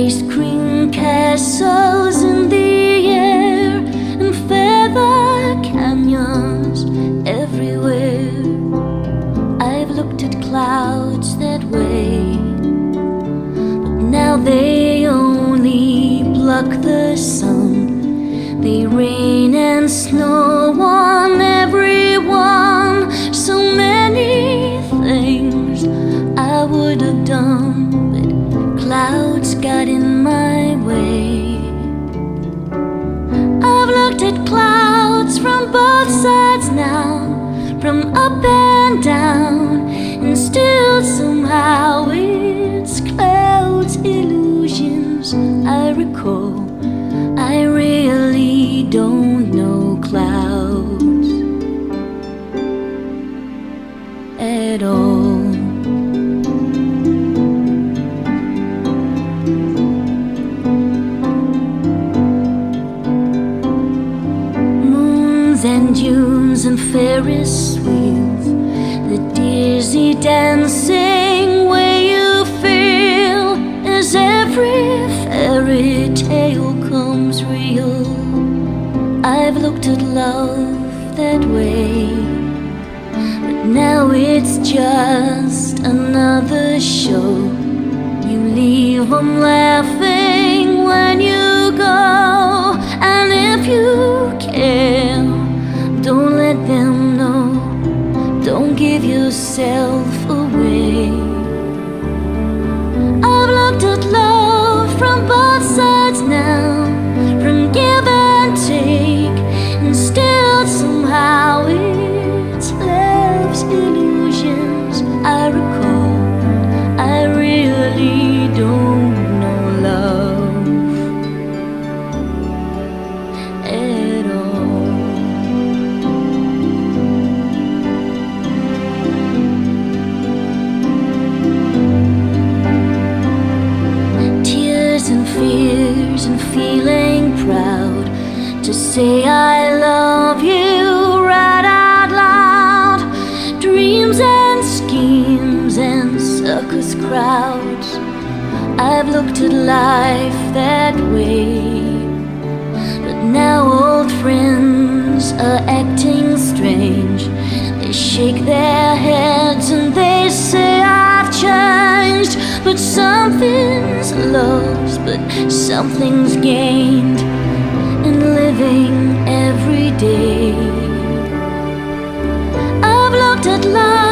ice cream castles in the air and feather canyons everywhere. I've looked at clouds that way, but now they only block the sun. They rain and snow on everyone. So many things I would have done, but clouds got in my way. I've looked at clouds from both sides now, from up and down, and still somehow it's clouds' illusions I recall. I really don't know clouds at all. Moons and dunes and Ferris wheels, the dizzy dancing way you feel as every fairy tale comes real. I've looked at love that way, but now it's just another show. You leave them laughing when you go, and if you care, don't let them know. Don't give yourself away. I've looked at love from both sides now, from give and take, and still somehow it's love's illusions I recall. I really don't know love at all. Tears and fears and feeling proud to say I love you right out loud. Dreams and schemes and circus crowds. I've looked at life that way, but now old friends are acting strange. They shake their heads and they say I've changed, but something's lost, but something's gained in living every day. I've looked at life